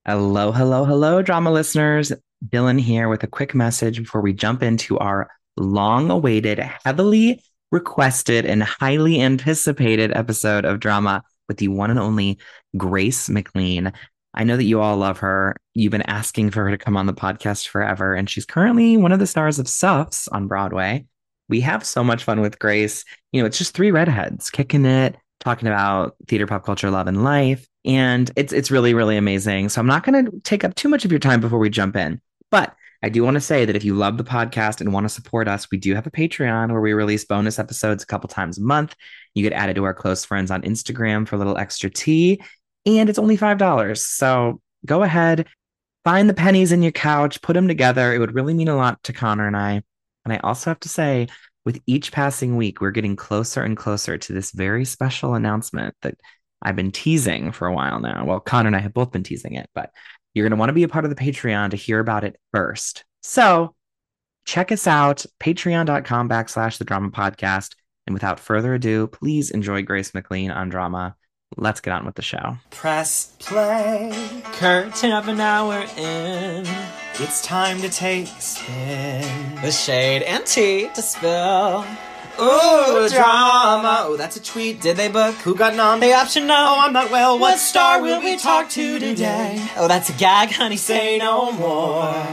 Hello, hello, hello, drama listeners. Dylan here with a quick message before we jump into our long awaited, heavily requested, and highly anticipated episode of drama with the one and only Grace McLean. I know that you all love her. You've been asking for her to come on the podcast forever, and she's currently one of the stars of Suffs on Broadway. We have so much fun with Grace. It's just three redheads kicking it, talking about theater, pop culture, love, and life. And it's really, really amazing. So I'm not going to take up too much of your time before we jump in. But I do want to say that if you love the podcast and want to support us, we do have a Patreon where we release bonus episodes a couple times a month. You get added to our close friends on Instagram for a little extra tea. And it's only $5. So go ahead, find the pennies in your couch, put them together. It would really mean a lot to Connor and I. And I also have to say, with each passing week, we're getting closer and closer to this very special announcement that I've been teasing for a while now. Well, Connor and I have both been teasing it, but you're going to want to be a part of the Patreon to hear about it first. So check us out, patreon.com/ the drama podcast. And without further ado, please enjoy Grace McLean on drama. Let's get on with the show. Press play. Curtain of an hour in. It's time to take a spin. The shade and tea to spill. Ooh, drama. Oh, that's a tweet. Did they book? Who got nom? The option no. Oh, I'm not well. What star will we talk to today? Oh, that's a gag, honey. Say no more.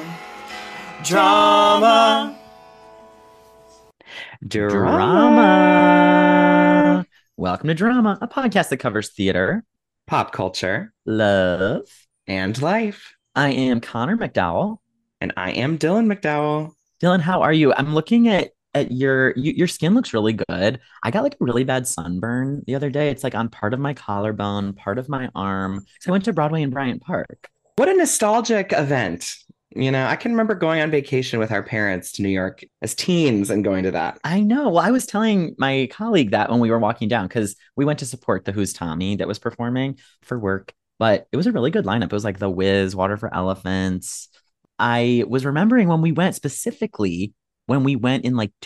Drama. Drama. Welcome to Drama, a podcast that covers theater, Pop culture, love, and life. I am Connor McDowell. And I am Dylan McDowell. Dylan, how are you? I'm looking at your skin looks really good. I got like a really bad sunburn the other day. It's like on part of my collarbone, part of my arm. So I went to Broadway in Bryant Park. What a nostalgic event. I can remember going on vacation with our parents to New York as teens and going to that. I know. Well, I was telling my colleague that when we were walking down, because we went to support the Who's Tommy that was performing for work, but it was a really good lineup. It was like The Wiz, Water for Elephants. I was remembering when we went specifically, when we went in like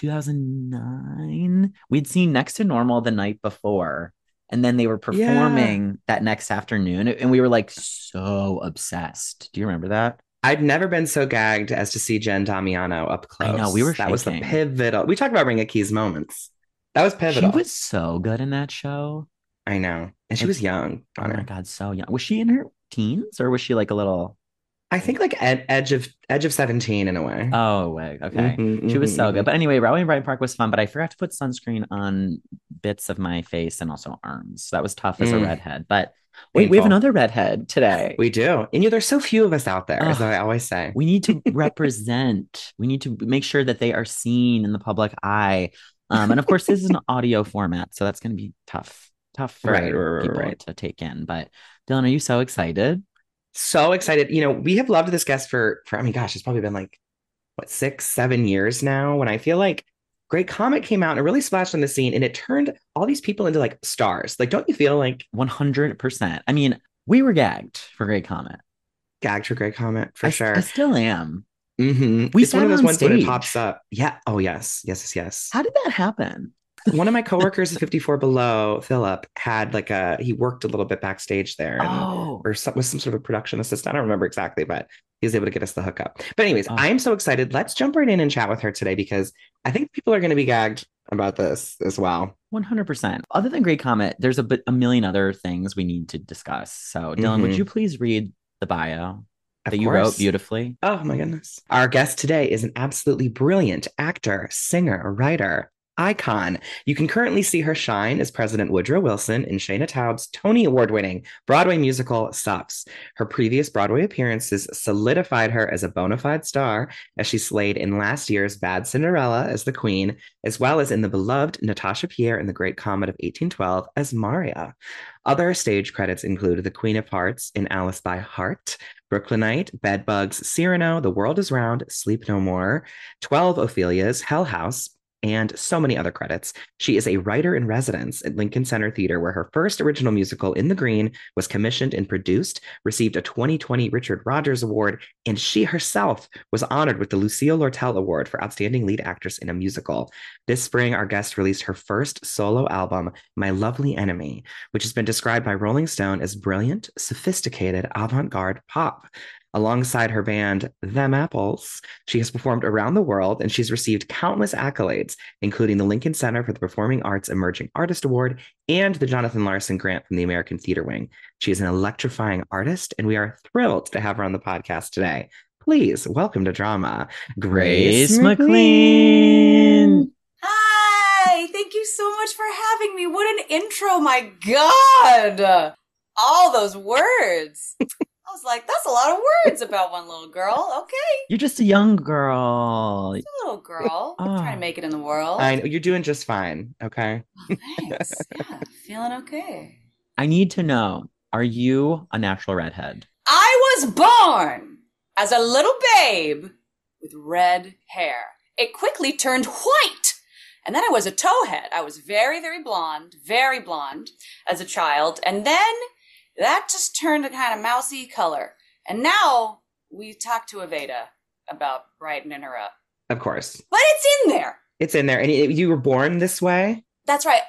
2009, we'd seen Next to Normal the night before. And then they were performing that next afternoon. And we were like so obsessed. Do you remember that? I'd never been so gagged as to see Jen Damiano up close. I know, we were That was the shaking. pivotal. We talked about Ring of Keys moments. That was pivotal. She was so good in that show. I know. And she was young. Oh my God, so young. Was she in her teens or was she like a little? I think like edge of 17 in a way. Oh, wait. Okay. She was so good. But anyway, Broadway in Bryant Park was fun, but I forgot to put sunscreen on bits of my face and also arms. So that was tough as a redhead. But wait, we have another redhead today. We do. And there's so few of us out there, as Ugh. I always say. We need to represent. We need to make sure that they are seen in the public eye. And of course, this is an audio format, so that's going to be tough for people to take in. But Dylan, are you so excited? So excited. We have loved this guest for I mean, gosh, it's probably been like, what, 6-7 years now, when I feel like Great Comet came out and it really splashed on the scene and it turned all these people into like stars. Like, don't you feel like 100%? I mean, we were gagged for Great Comet. Gagged for Great Comet, for sure. I still am. Mm-hmm. It's one of those ones when it pops up. Yeah. Oh, yes. Yes. How did that happen? One of my coworkers at 54 Below, Philip, had he worked a little bit backstage there or was some sort of production assistant. I don't remember exactly, but he was able to get us the hookup. But anyways, I am so excited. Let's jump right in and chat with her today because I think people are going to be gagged about this as well. 100%. Other than Great Comet, there's a million other things we need to discuss. So Dylan, would you please read the bio that you wrote beautifully? Oh my goodness. Our guest today is an absolutely brilliant actor, singer, writer, icon. You can currently see her shine as President Woodrow Wilson in Shayna Taub's Tony Award-winning Broadway musical Suffs. Her previous Broadway appearances solidified her as a bona fide star as she slayed in last year's Bad Cinderella as the Queen, as well as in the beloved Natasha Pierre in The Great Comet of 1812 as Maria. Other stage credits include The Queen of Hearts in Alice by Heart, Brooklynite, Bedbugs, Cyrano, The World is Round, Sleep No More, 12 Ophelias, Hell House, and so many other credits. She is a writer in residence at Lincoln Center Theater, where her first original musical, In the Green, was commissioned and produced, received a 2020 Richard Rodgers Award, and she herself was honored with the Lucille Lortel Award for Outstanding Lead Actress in a Musical. This spring, our guest released her first solo album, My Lovely Enemy, which has been described by Rolling Stone as brilliant, sophisticated, avant-garde pop. Alongside her band, Them Apples, she has performed around the world and she's received countless accolades, including the Lincoln Center for the Performing Arts Emerging Artist Award and the Jonathan Larson Grant from the American Theater Wing. She is an electrifying artist, and we are thrilled to have her on the podcast today. Please welcome to Drama, Grace McLean. Hi, thank you so much for having me. What an intro, my God. All those words. I was like, that's a lot of words about one little girl. Okay. You're just a young girl. Just a little girl. Trying to make it in the world. I know, you're doing just fine, okay? Oh, thanks. Yeah, feeling okay. I need to know, are you a natural redhead? I was born as a little babe with red hair. It quickly turned white. And then I was a towhead. I was very, very blonde as a child. And then that just turned a kind of mousy color. And now we talked to Aveda about brightening her up. Of course. But it's in there. It's in there. And you were born this way? That's right.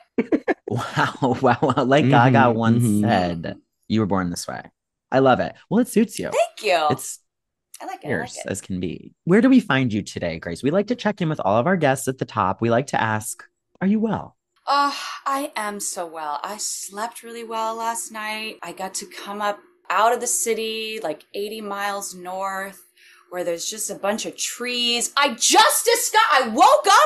Wow. Like Gaga once said, you were born this way. I love it. Well, it suits you. Thank you. I like it. As can be. Where do we find you today, Grace? We like to check in with all of our guests at the top. We like to ask, are you well? Oh, I am so well. I slept really well last night. I got to come up out of the city, like 80 miles north, where there's just a bunch of trees. I woke up,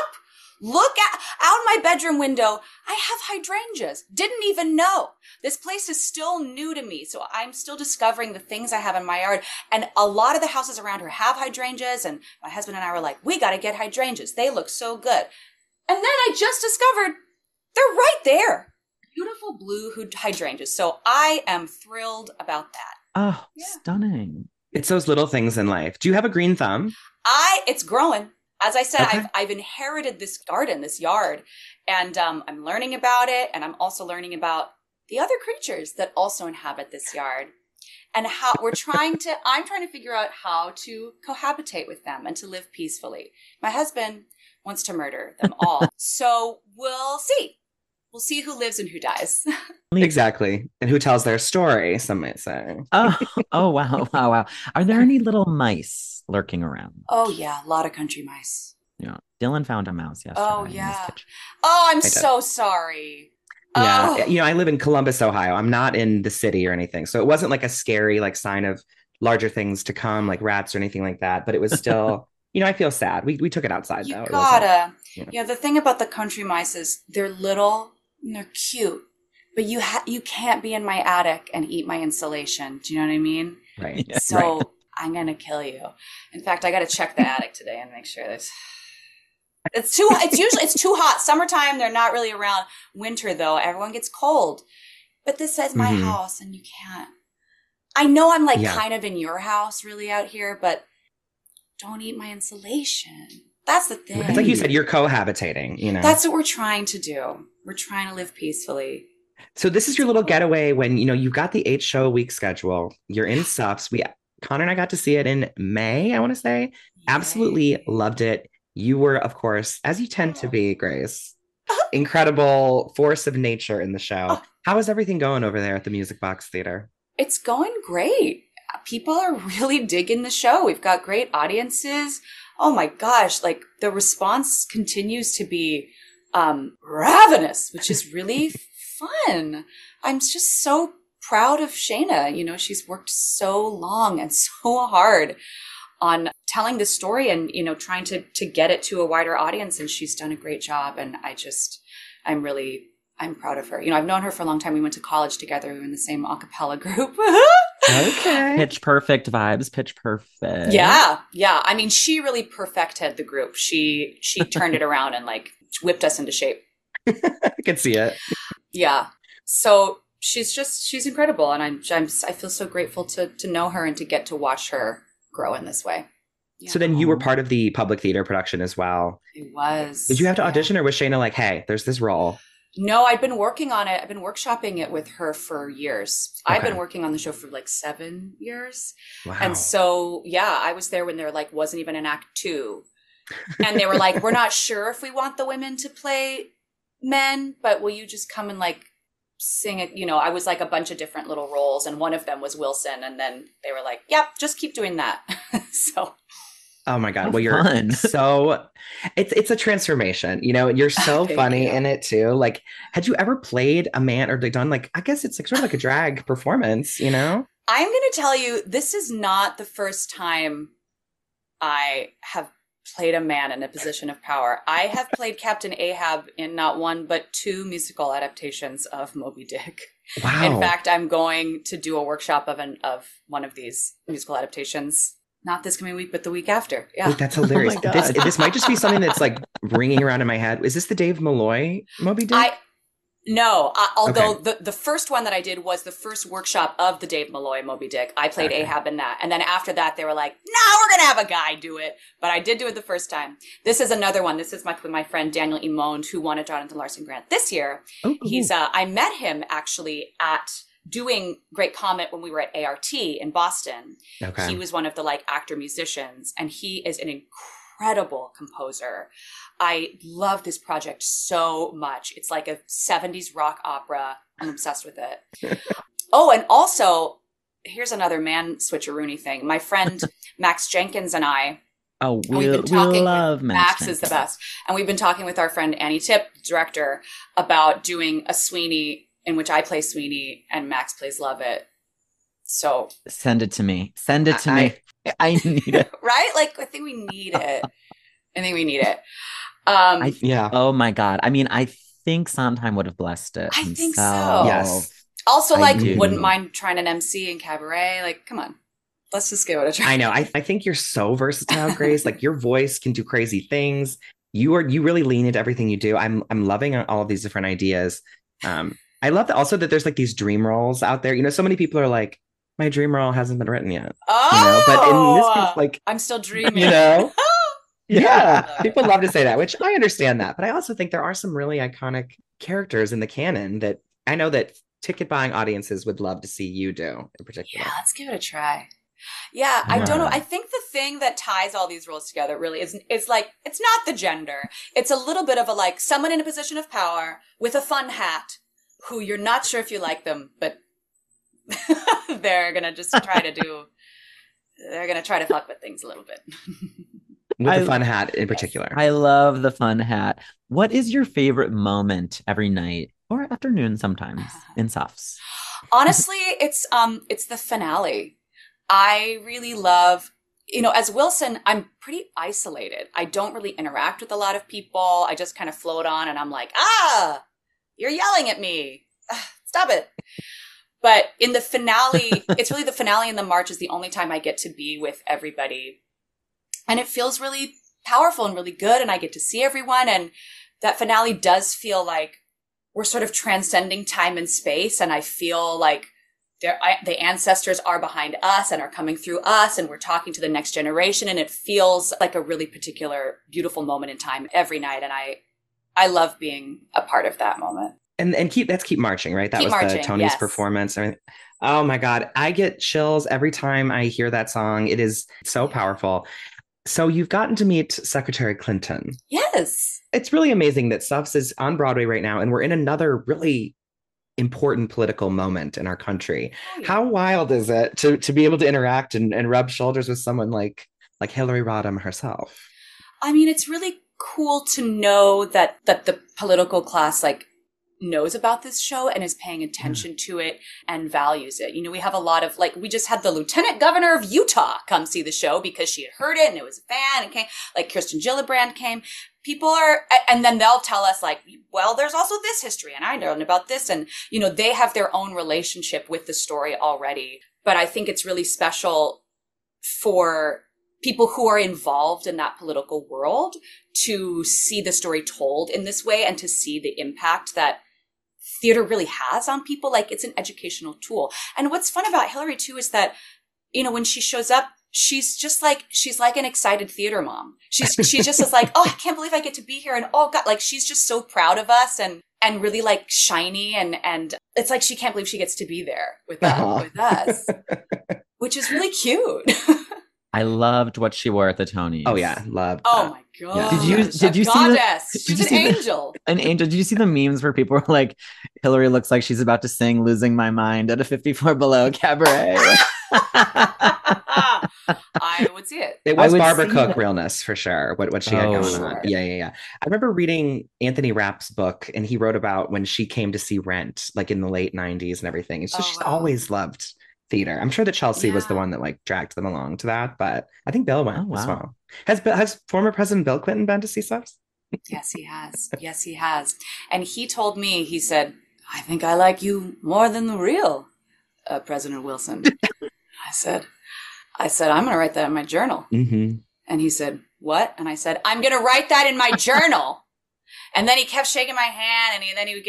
out my bedroom window. I have hydrangeas. Didn't even know. This place is still new to me, so I'm still discovering the things I have in my yard. And a lot of the houses around here have hydrangeas, and my husband and I were like, we got to get hydrangeas. They look so good. And then I just discovered they're right there. Beautiful blue hydrangeas. So I am thrilled about that. Oh, yeah. Stunning. It's those little things in life. Do you have a green thumb? It's growing. As I said, okay. I've inherited this garden, this yard, and I'm learning about it. And I'm also learning about the other creatures that also inhabit this yard and how I'm trying to figure out how to cohabitate with them and to live peacefully. My husband wants to murder them all. So we'll see. We'll see who lives and who dies. Exactly. And who tells their story, some might say. Oh, wow. Are there any little mice lurking around? Oh, yeah. A lot of country mice. Yeah. Dylan found a mouse yesterday. Oh, yeah. Oh, I'm so sorry. Yeah. Oh. I live in Columbus, Ohio. I'm not in the city or anything. So it wasn't like a scary sign of larger things to come, like rats or anything like that. But it was still, I feel sad. We took it outside, though. You gotta. Yeah, the thing about the country mice is they're little and they're cute. But you can't be in my attic and eat my insulation. Do you know what I mean? Right. So right. I'm going to kill you. In fact, I got to check the attic today and make sure that it's too hot. Summertime, they're not really around. Winter, though, everyone gets cold. But this is my house and you can't. I know I'm kind of in your house really out here, but don't eat my insulation. That's the thing. It's like you said, you're cohabitating, That's what we're trying to do. We're trying to live peacefully. So this is your little getaway when, you've got the 8-show a week schedule. You're in SUFs. Connor and I got to see it in May, I want to say. Yay. Absolutely loved it. You were, of course, as you tend to be, Grace, incredible force of nature in the show. How is everything going over there at the Music Box Theater? It's going great. People are really digging the show. We've got great audiences. Oh my gosh, the response continues to be ravenous, which is really fun. I'm just so proud of Shayna. She's worked so long and so hard on telling this story and, trying to get it to a wider audience. And she's done a great job. And I'm proud of her. I've known her for a long time. We went to college together. We were in the same a cappella group. Okay. Pitch Perfect vibes. Pitch Perfect. Yeah. I mean, she really perfected the group. She turned it around and whipped us into shape. I can see it. Yeah. So she's incredible. And I feel so grateful to know her and to get to watch her grow in this way. So then you were Yeah. part of the public theater production as well. It was. Did you have to yeah. audition or was Shayna like, hey, there's this role? No, I'd been working on it. I've been workshopping it with her for years. I've Okay. been working on the show for like 7 years. Wow. And so, yeah, I was there when there like wasn't even an act 2. And they were like, we're not sure if we want the women to play men, but will you just come and like sing it? You know, I was like a bunch of different little roles and one of them was Wilson. And then they were like, yep, just keep doing that. So. Oh my God. How Well, you're fun. so it's a transformation, you know, you're so Thank funny you. in it too. Like, had you ever played a man or like done like, I guess it's like sort of like a drag performance, you know? I'm going to tell you, this is not the first time I have played a man in a position of power. I have played Captain Ahab in not one, but 2 musical adaptations of Moby Dick. Wow. In fact, I'm going to do a workshop of one of these musical adaptations. Not this coming week, but the week after. Yeah. Wait, that's hilarious. Oh my This, God. this might just be something that's like ringing around in my head. Is this the Dave Malloy Moby Dick? Although the first one that I did was the first workshop of the Dave Malloy Moby Dick. I played Okay. Ahab in that. And then after that, they were like, no, we're going to have a guy do it. But I did do it the first time. This is another one. This is with my friend Daniel Emond, who won a Jonathan Larson grant this year. Oh, cool. He's I met him actually at doing Great Comet when we were at ART in Boston. Okay. He was one of the like actor musicians, and he is an incredible composer. I love this project so much. It's like a 70s rock opera. I'm obsessed with it. Oh, and also, here's another man switcheroony thing. My friend Max Jenkins and I, Oh, and we've we been talking love with Max Max is the Jenkins. best. And we've been talking with our friend Annie Tipp, director, about doing a Sweeney in which I play Sweeney and Max plays Lovett. So, Send it to me. Send it to me. I need it. right? Like, I think we need it. I think we need it. Yeah. Oh my God. I mean, I think Sondheim would have blessed it. I think so. himself. Yes. Also, I like, do. wouldn't mind trying an MC in Cabaret. Like, come on. Let's just give it a try. I know. I think you're so versatile, Grace. Like your voice can do crazy things. You really lean into everything you do. I'm loving all of these different ideas. I love that also that there's like these dream roles out there. You know, so many people are like, my dream role hasn't been written yet. Oh! You know, but in this case, like, I'm still dreaming. you know, yeah, people love to say that, which I understand that. But I also think there are some really iconic characters in the canon that I know that ticket buying audiences would love to see you do in particular. Yeah, let's give it a try. Yeah, I don't know. Yeah. I think the thing that ties all these roles together really is like, it's not the gender. It's a little bit of a like someone in a position of power with a fun hat who you're not sure if you like them, but they're going to just try to they're going to try to fuck with things a little bit. With I- the fun hat in particular. I love the fun hat. What is your favorite moment every night or afternoon sometimes in Softs? Honestly, it's the finale. I really love, you know, as Wilson, I'm pretty isolated. I don't really interact with a lot of people. I just kind of float on and I'm like, you're yelling at me. Stop it. But in the finale, it's really the finale and the march is the only time I get to be with everybody. And it feels really powerful and really good. And I get to see everyone. And that finale does feel like we're sort of transcending time and space. And I feel like the ancestors are behind us and are coming through us. And we're talking to the next generation. And it feels like a really particular, beautiful moment in time every night. And I love being a part of that moment. And keep marching, right? That Keep was Marching, the Tony's yes. performance. I mean, oh my God, I get chills every time I hear that song. It is so powerful. So you've gotten to meet Secretary Clinton. Yes. It's really amazing that Sufts is on Broadway right now, and we're in another really important political moment in our country. Oh, yeah. How wild is it to be able to interact and rub shoulders with someone like Hillary Rodham herself? I mean, it's really cool to know that the political class like knows about this show and is paying attention to it and values it. You know, we have a lot of like, we just had the Lieutenant Governor of Utah come see the show because she had heard it and it was a fan and came, like Kirsten Gillibrand came. People are, and then they'll tell us like, well, there's also this history and I learned about this. And, you know, they have their own relationship with the story already. But I think it's really special for people who are involved in that political world to see the story told in this way and to see the impact that theater really has on people. Like it's an educational tool. And what's fun about Hillary too is that, you know, when she shows up she's like an excited theater mom. She just is like, oh, I can't believe I get to be here. And oh God, like she's just so proud of us and really like shiny. And it's like, she can't believe she gets to be there with us, which is really cute. I loved what she wore at the Tonys. Oh yeah, loved. Oh my God. Yeah. Did you see goddess. Did She's you an see angel. An angel. Did you see the memes where people were like, Hillary looks like she's about to sing Losing My Mind at a 54 Below cabaret? I would see it. It was Barbara Cook realness for sure. What she had going sure. on. Yeah. I remember reading Anthony Rapp's book, and he wrote about when she came to see Rent, like in the late 90s and everything. And so she's always loved theater. I'm sure that Chelsea was the one that like dragged them along to that, but I think Bill went as well. Has former President Bill Clinton been to see stuff? Yes, he has. Yes, he has. And he told me, he said, I think I like you more than the real President Wilson. I said, I'm going to write that in my journal. Mm-hmm. And he said, what? And I said, I'm going to write that in my journal. And then he kept shaking my hand, and then he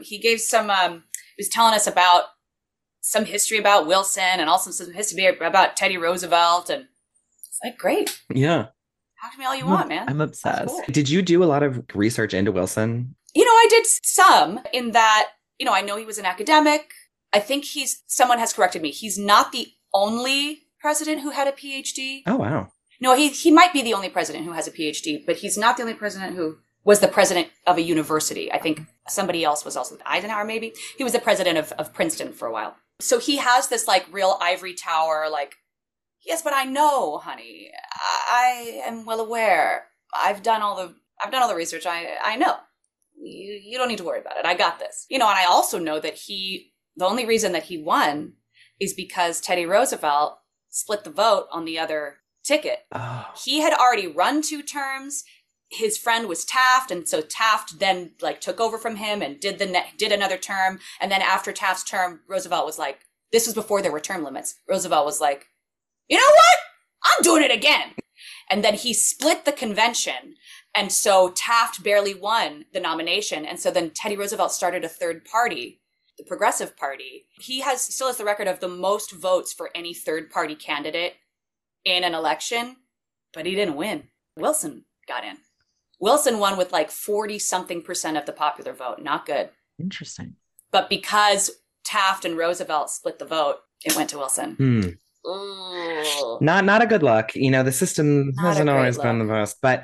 was telling us about some history about Wilson and also some history about Teddy Roosevelt. And it's like, great. Yeah. Talk to me all you want, man. I'm obsessed. Cool. Did you do a lot of research into Wilson? I did some in that, I know he was an academic. I think someone has corrected me. He's not the only president who had a PhD. Oh, wow. No, he might be the only president who has a PhD, but he's not the only president who was the president of a university. I think somebody else was also Eisenhower, maybe. He was the president of Princeton for a while. So he has this like real ivory tower, like, yes, but I know, honey, I am well aware. I've done all the research. I know. You don't need to worry about it. I got this. And I also know that the only reason that he won is because Teddy Roosevelt split the vote on the other ticket. Oh. He had already run 2 terms. His friend was Taft, and so Taft then like took over from him and did another term. And then after Taft's term, Roosevelt was like, this was before there were term limits. Roosevelt was like, you know what? I'm doing it again. And then he split the convention. And so Taft barely won the nomination. And so then Teddy Roosevelt started a third party, the Progressive Party. He still has the record of the most votes for any third party candidate in an election, but he didn't win. Wilson got in. Wilson won with like 40-something% of the popular vote. Not good. Interesting. But because Taft and Roosevelt split the vote, it went to Wilson. Not a good look. The system hasn't always been the best. But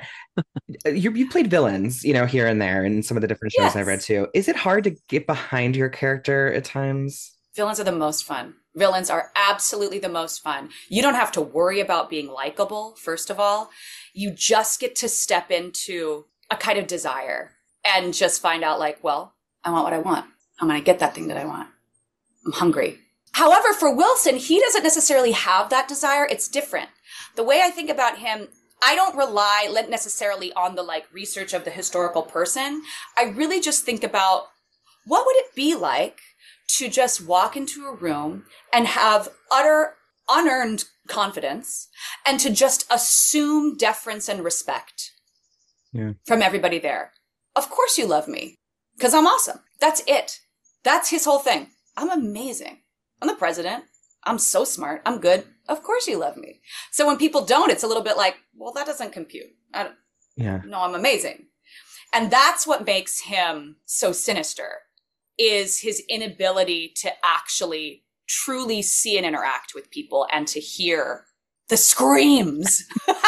you played villains, here and there in some of the different shows I've read too. Is it hard to get behind your character at times? Villains are the most fun. Villains are absolutely the most fun. You don't have to worry about being likable, first of all. You just get to step into a kind of desire and just find out like, well, I want what I want. I'm going to get that thing that I want. I'm hungry. However, for Wilson, he doesn't necessarily have that desire. It's different. The way I think about him, I don't rely necessarily on the like research of the historical person. I really just think about what would it be like to just walk into a room and have utter unearned confidence and to just assume deference and respect from everybody there. Of course you love me because I'm awesome. That's it. That's his whole thing. I'm amazing. I'm the president. I'm so smart. I'm good. Of course you love me. So when people don't, it's a little bit like, well, that doesn't compute. No, I'm amazing. And that's what makes him so sinister, is his inability to actually truly see and interact with people and to hear the screams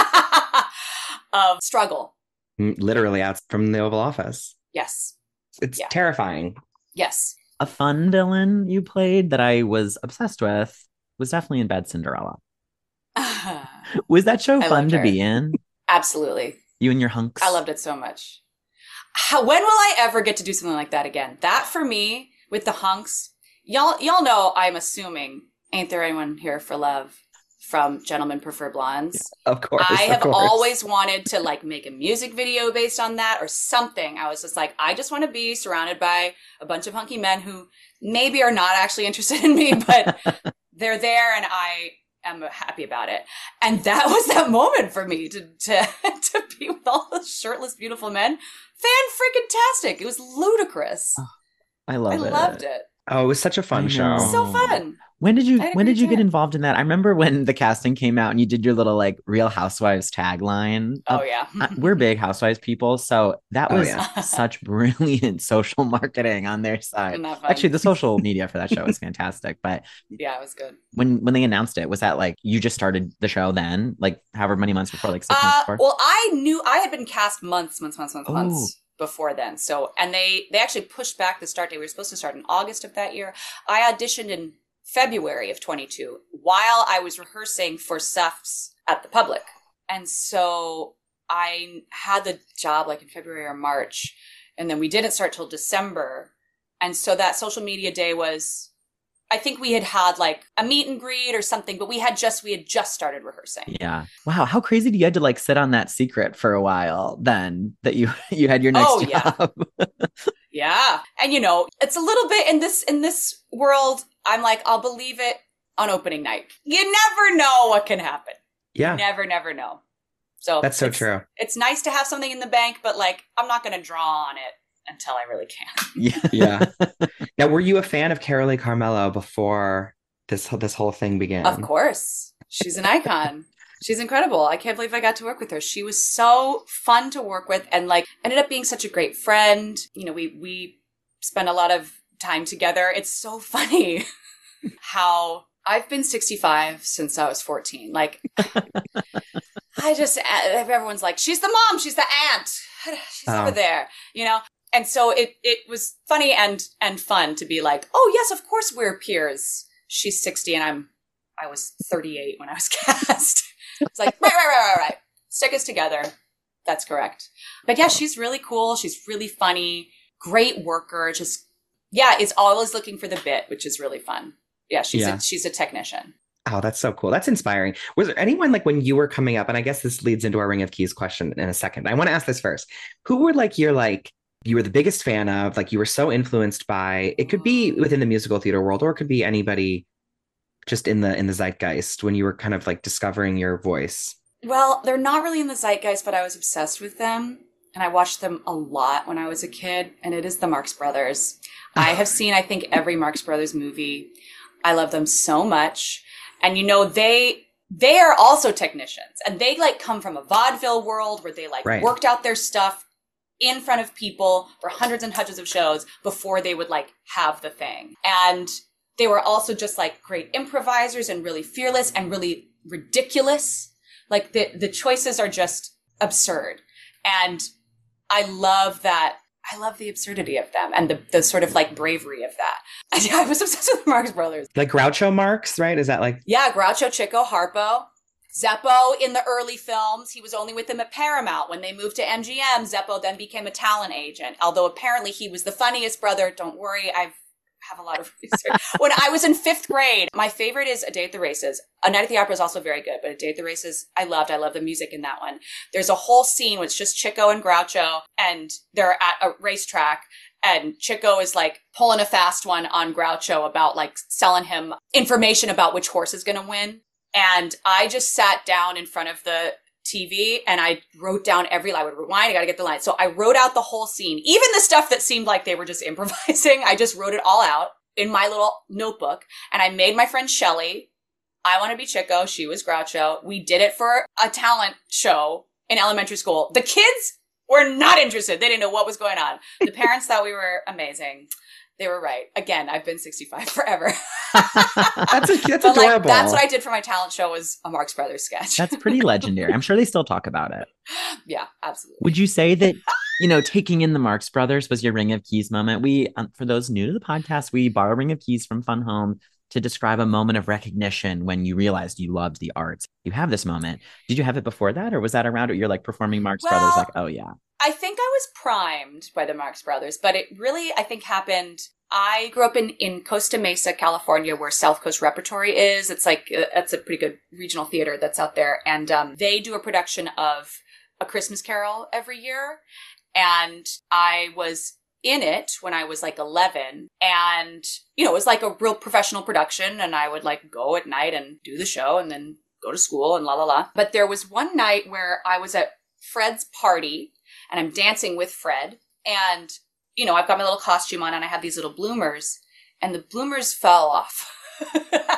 of struggle. Literally out from the Oval Office. Yes. It's terrifying. Yes. A fun villain you played that I was obsessed with was definitely in Bad Cinderella. Was that show fun to be in? Absolutely. You and your hunks? I loved it so much. When will I ever get to do something like that again? That for me, with the hunks, y'all know, I'm assuming, ain't there anyone here for love from Gentlemen Prefer Blondes? Of course. I have always wanted to like make a music video based on that or something. I was just like, I just want to be surrounded by a bunch of hunky men who maybe are not actually interested in me, but they're there and I am happy about it. And that was that moment for me to be with all those shirtless, beautiful men. Fan-freaking-tastic. It was ludicrous. I loved it. I loved it. Oh, it was such a fun show. So fun. When did I you had a when great did you get time. involved in that? I remember when the casting came out and you did your little like Real Housewives tagline. Oh yeah. We're big Housewives people, so that Oh, was yeah. such brilliant social marketing on their side. Isn't that fun? Actually, the social media for that show was fantastic. But Yeah, it was good. when they announced it, was that like you just started the show then, like however many months before, like 6 months before? Well, I knew I had been cast months Oh. before then. So, and they actually pushed back the start date. We were supposed to start in August of that year. I auditioned in February of 22 while I was rehearsing for SUFs at the Public. And so I had the job like in February or March, and then we didn't start till December. And so that social media day was, I think we had like a meet and greet or something, but we had just started rehearsing. Yeah. Wow. How crazy do you had to like sit on that secret for a while then that you had your next job? Yeah. And you know, it's a little bit in this world, I'm like, I'll believe it on opening night. You never know what can happen. Yeah. Never know. So that's so true. It's nice to have something in the bank, but like, I'm not going to draw on it until I really can. Yeah. Now, were you a fan of Carolee Carmello before this whole thing began? Of course. She's an icon. She's incredible. I can't believe I got to work with her. She was so fun to work with and like ended up being such a great friend. You know, we spent a lot of time together. It's so funny how I've been 65 since I was 14. Like, everyone's like, she's the mom, she's the aunt, she's over there, you know? And so it was funny and fun to be like, oh yes, of course we're peers. She's 60 and I was 38 when I was cast. It's like, right. Stick us together. That's correct. But yeah, she's really cool. She's really funny. Great worker. Is always looking for the bit, which is really fun. Yeah, she's a technician. Oh, that's so cool. That's inspiring. Was there anyone like when you were coming up, and I guess this leads into our Ring of Keys question in a second. I want to ask this first. Who were like you were the biggest fan of, like you were so influenced by, it could be within the musical theater world, or it could be anybody just in the zeitgeist when you were kind of like discovering your voice? Well, they're not really in the zeitgeist, but I was obsessed with them. And I watched them a lot when I was a kid. And it is the Marx Brothers. I have seen, I think, every Marx Brothers movie. I love them so much. And, you know, they are also technicians. And they, like, come from a vaudeville world where they, like, worked out their stuff in front of people for hundreds and hundreds of shows before they would, like, have the thing. And they were also just, like, great improvisers and really fearless and really ridiculous. Like, the choices are just absurd. And I love that. I love the absurdity of them and the sort of like bravery of that. I was obsessed with the Marx Brothers. Like Groucho Marx, right? Is that like? Yeah, Groucho, Chico, Harpo. Zeppo in the early films. He was only with them at Paramount. When they moved to MGM, Zeppo then became a talent agent. Although apparently he was the funniest brother. Don't worry, I have a lot of research. When I was in 5th grade, my favorite is A Day at the Races. A Night at the Opera is also very good, but A Day at the Races, I loved. I love the music in that one. There's a whole scene with just Chico and Groucho, and they're at a racetrack, and Chico is like pulling a fast one on Groucho about like selling him information about which horse is going to win. And I just sat down in front of the TV and I wrote down I would rewind, I got to get the line. So I wrote out the whole scene, even the stuff that seemed like they were just improvising. I just wrote it all out in my little notebook and I made my friend Shelly. I want to be Chico. She was Groucho. We did it for a talent show in elementary school. The kids were not interested. They didn't know what was going on. The parents thought we were amazing. They were right. Again, I've been 65 forever. That's adorable. Like, that's what I did for my talent show was a Marx Brothers sketch. That's pretty legendary. I'm sure they still talk about it. Yeah, absolutely. Would you say that, taking in the Marx Brothers was your Ring of Keys moment? We, for those new to the podcast, we borrow Ring of Keys from Fun Home to describe a moment of recognition when you realized you loved the arts. You have this moment. Did you have it before that? Or was that around it? You're like performing Marx Brothers like, oh yeah. I think I was primed by the Marx Brothers, but it really, I think, happened. I grew up in Costa Mesa, California, where South Coast Repertory is. It's like, it's a pretty good regional theater that's out there. And they do a production of A Christmas Carol every year. And I was in it when I was like 11. And, it was like a real professional production. And I would like go at night and do the show and then go to school and la la la. But there was one night where I was at Fred's party and I'm dancing with Fred. And, I've got my little costume on and I have these little bloomers and the bloomers fell off.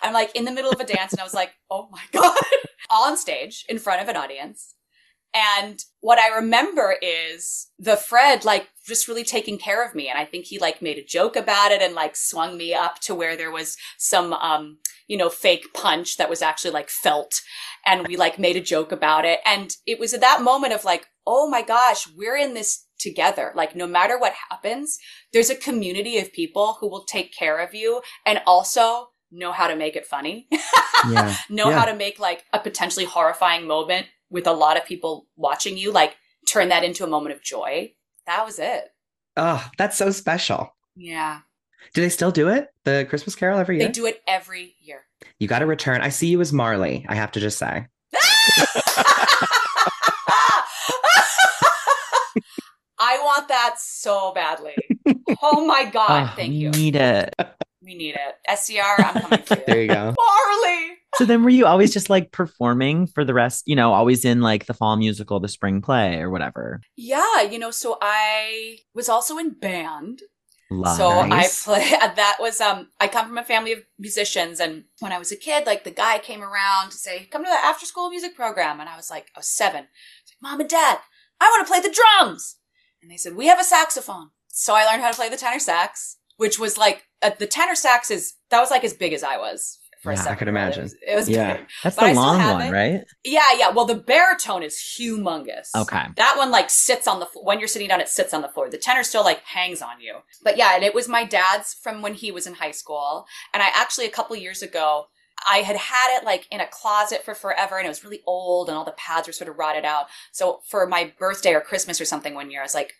I'm like in the middle of a dance and I was like, oh my God, all on stage in front of an audience. And what I remember is the Fred, like, just really taking care of me. And I think he, like, made a joke about it and, like, swung me up to where there was some, fake punch that was actually, like, felt. And we, like, made a joke about it. And it was at that moment of, like, oh my gosh, we're in this together. Like, no matter what happens, there's a community of people who will take care of you and also know how to make it funny. Know how to make, like, a potentially horrifying moment with a lot of people watching you, like, turn that into a moment of joy. That was it. Oh, that's so special. Yeah. Do they still do it? The Christmas Carol every year? They do it every year. You got to return. I see you as Marley, I have to just say. I want that so badly. Oh my God. Thank you. We need it. We need it. SCR, I'm coming for you. There you go. Marley. So then were you always just like performing for the rest, always in like the fall musical, the spring play or whatever? Yeah. So I was also in band. Nice. That was, I come from a family of musicians. And when I was a kid, like the guy came around to say, come to the after school music program. And I was 7. I was like, Mom and Dad, I want to play the drums. And they said, we have a saxophone. So I learned how to play the tenor sax, which was like, the tenor sax that was like as big as I was. I could imagine. It was big. That's the long one, right? Yeah. Well, the baritone is humongous. Okay. That one like sits on the floor. When you're sitting down, it sits on the floor. The tenor still like hangs on you. But yeah, and it was my dad's from when he was in high school. And I actually, a couple years ago, I had it like in a closet for forever and it was really old and all the pads were sort of rotted out. So for my birthday or Christmas or something one year, I was like,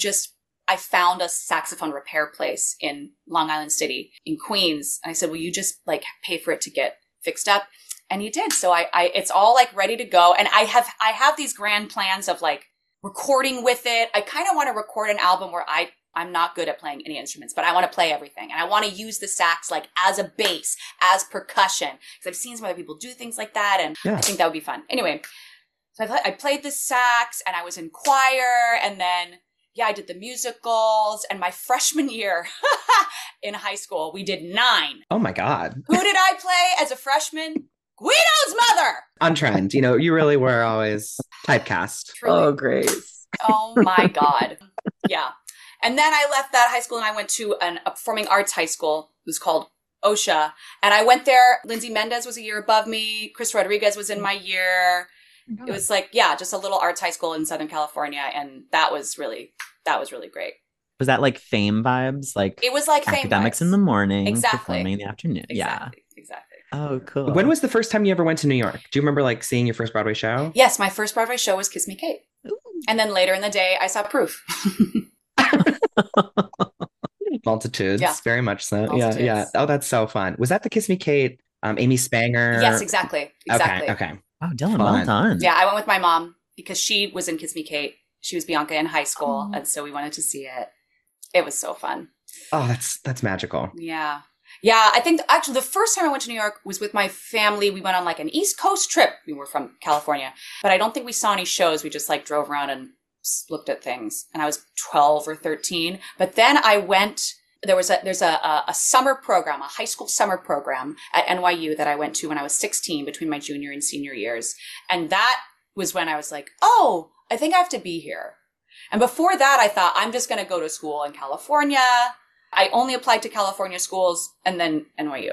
I found a saxophone repair place in Long Island City in Queens. And I said, will you just like pay for it to get fixed up? And he did. So it's all like ready to go. And I have these grand plans of like recording with it. I kind of want to record an album where I'm not good at playing any instruments, but I want to play everything. And I want to use the sax like as a bass, as percussion. Because I've seen some other people do things like that. And I think that would be fun. Anyway, so I played the sax and I was in choir and then I did the musicals, and my freshman year in high school, we did 9. Oh my God. Who did I play as a freshman? Guido's mother! On trend. You really were always typecast. Truly. Oh, Grace. Oh my God. Yeah. And then I left that high school and I went to a performing arts high school. It was called OSHA. And I went there. Lindsay Mendez was a year above me. Chris Rodriguez was in my year. It was like, just a little arts high school in Southern California. And that was really great. Was that like Fame vibes? Like it was like Fame academics vibes. in the morning, exactly. performing in the afternoon. Exactly. Oh, cool. When was the first time you ever went to New York? Do you remember like seeing your first Broadway show? Yes, my first Broadway show was Kiss Me Kate. Ooh. And then later in the day, I saw Proof. Multitudes. Yeah. Very much so. Multitudes. Yeah. Oh, that's so fun. Was that the Kiss Me Kate, Amy Spanger? Yes, exactly. Okay. Wow, Dylan, well done. Yeah, I went with my mom because she was in Kiss Me Kate. She was Bianca in high school. And so we wanted to see it. It was so fun. Oh, that's magical. Yeah. Yeah, I think actually the first time I went to New York was with my family. We went on like an East Coast trip. We were from California, but I don't think we saw any shows. We just like drove around and looked at things. And I was 12 or 13. But then I went, there's a summer program, a high school summer program at NYU that I went to when I was 16 between my junior and senior years. And that was when I was like, oh, I think I have to be here. And before that, I thought I'm just going to go to school in California. I only applied to California schools and then NYU.